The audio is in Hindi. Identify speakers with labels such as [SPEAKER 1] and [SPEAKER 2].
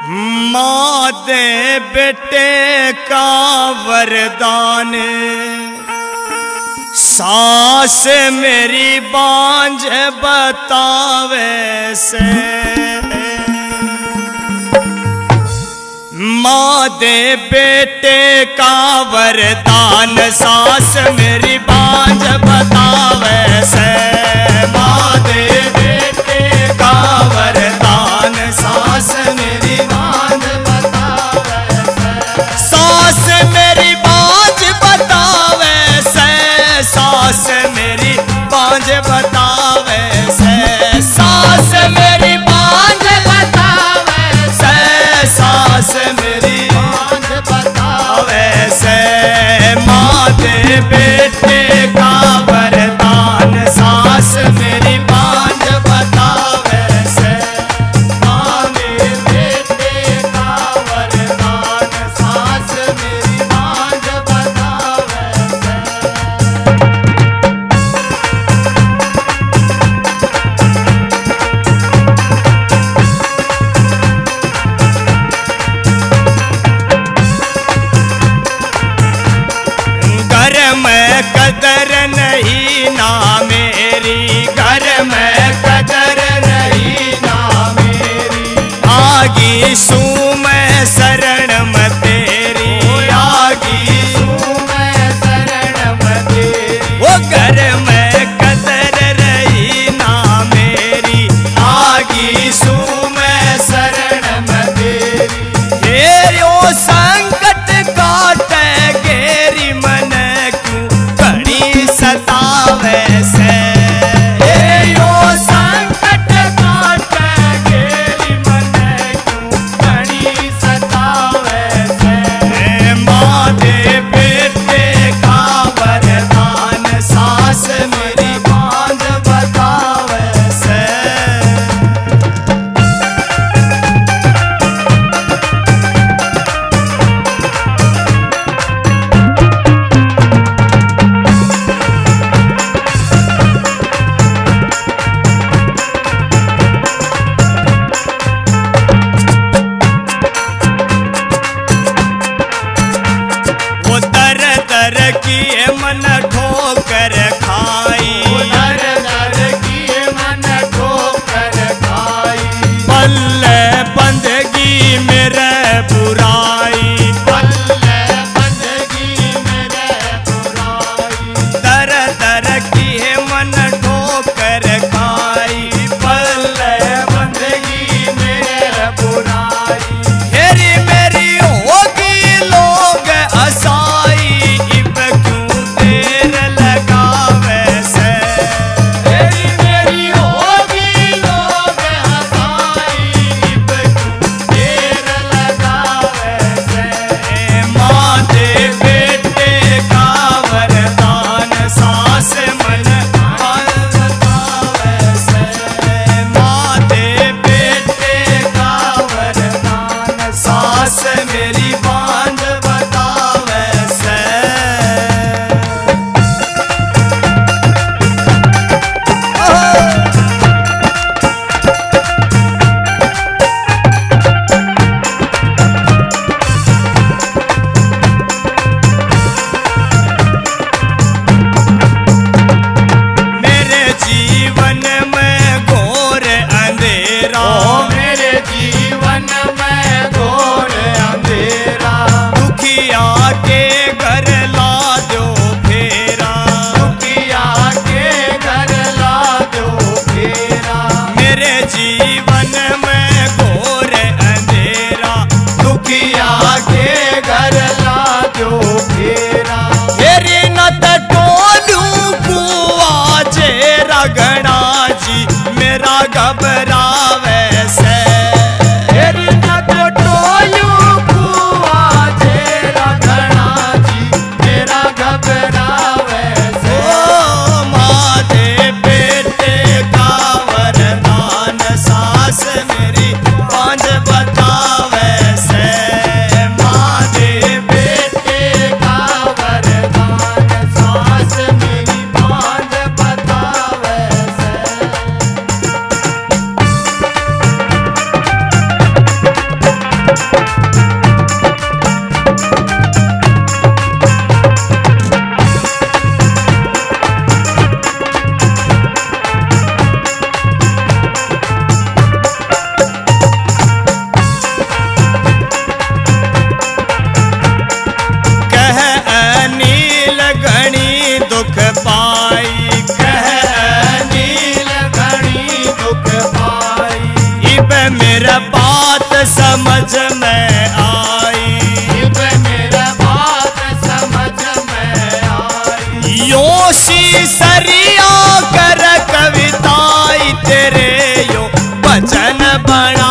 [SPEAKER 1] माँ दे बेटे का वरदान, सास मेरी बांझ बतावे से। माँ दे बेटे का वरदान, सास मेरी बांझ बतावे से। माँ दे बेटे का वरदान, सास मेरी बांझ बतावे से। सास मेरी बांझ बतावे से, सास मेरी बांझ बतावे से। सास मेरी बांझ बतावे से, सास मेरी बांझ बतावे से। माँ दे बेटे का वरदान, सास मेरी बांझ बतावे से। माँ दे बेटे का वरदान, सास मेरी बांझ बतावे से। घर में कदर नहीं ना मेरी, घर में कदर नहीं ना मेरी। आगी सू मैं शरण में तेरी, आगी सू मैं शरण में तेरी। वो घर में कदर रही ना मेरी, आगी सू मैं शरण में तेरी। हेरी ओ संकट काटे गेरी, मन क्यों घड़ी सतावे से। हे ओ संकट काटे गेरी, मन क्यों घड़ी सतावे से। माँ दे बेटे का वरदान, सास मेरी बांझ बतावे से। वो दर दर किए मन ठोकर खाई, दर दर किए मन ठोकर खाई। पल्ले बंदगी मेरे बुराई, पल्ले बंदगी मेरे बुराई। दर दर किए मन ठोकर खाई, पल्ले बंदगी मेरे बुराई। हेरी मेरी होगी लोग असाई, इब क्यों देर लगावे से। हेरी मेरी होगी लोग असाई, इब क्यों देर लगावे से। माँ दे बेटे का वरदान, सास मन बतावे से। माँ दे बेटे का वरदान, सास मेरी बांझ बतावे से। मेरे जीवन में घोर अंधेरा, मेरे जीवन में घोर अंधेरा। दुखिया के घर ला दो फेरा, दुखिया के घर ला दो फेरा। मेरे जीवन में घोर अंधेरा, दुखिया के घर ला दो फेरा। तेरी नत टोलू कुआ जेरा, गणा जी मेरा घबरावे से। तेरी नत टोलू कुआ जेरा, गणा जी मेरा घबरावे से। ओ माँ दे बेटे का वरदान, सास मेरी बांझ बतावे से। माँ दे बेटे का वरदान, सास मेरी बांझ बतावे से। बात समझ में आई,
[SPEAKER 2] इब मेरा बात समझ में आई।
[SPEAKER 1] योशी सरिया कर कविताई तेरे यो वचन बना